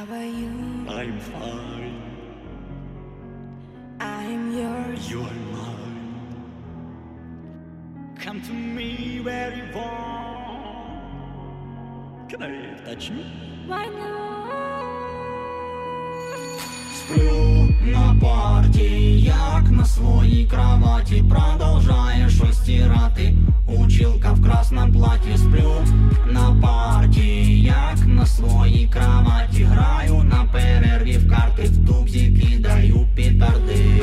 How are you? I'm fine. I'm yours. You're mine. Come to me where you want. Can I touch you? Why not? Сплю на парті, як на своїй кроваті. Продовжає щось стирати училка в красному платі. Сплю на парті, як на своїй кроваті. Граю на перерві в карти, в тубзі кидаю петарди.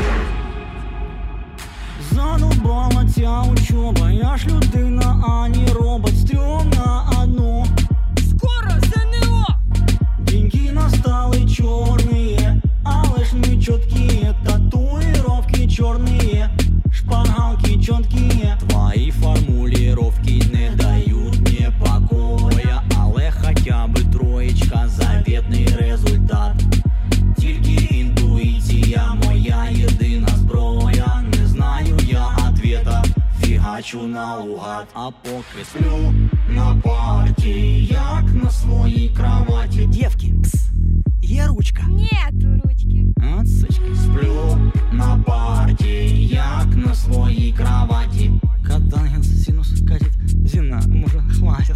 Задовбала ця учоба, я ж людина, а не робот. Стрьомна одно. Скоро ЗНО! Деньги настали черные, але ж не четкие. Татуировки черные, шпаргалки четкие. Твои формулировки не дают мне покоя, але хотя бы троечка, заветний результат. Тільки інтуїція моя єдина зброя. Не знаю я ответа, фігачу наугад. А поки сплю на парті, як на своїй кроваті. Девки, пс, є ручка. Нету ручки. От сучки. Сплю на парті, як на своїй кроваті. Катангенс, синус, катет, Зіна, може, хватит.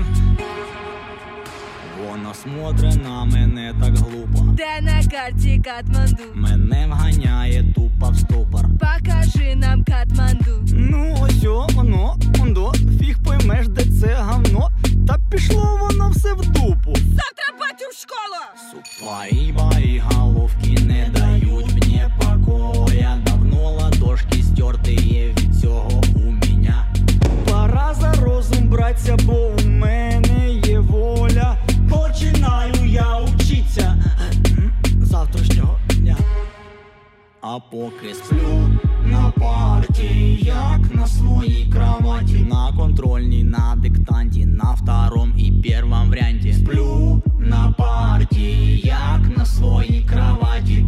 Вона смотрить на мене так глупо. Де на карті Катманду? Мене вганяє тупо в ступор. Покажи нам Катманду. Ну ось воно, фіг поймеш, де це говно. Та пішло воно все в дупу. Завтра батю в школу! Твои мои головки не дають мені покоя. Давно ладошки стертые від цього у меня. Пора за розум братися, бо у мене є воля. Починаю я учиться завтрашнього дня. А поки сплю на парті, як на своїй кроваті. На контрольній, на диктанті, на втором і первом варіанті. Сплю на парті, як на своїй кроваті.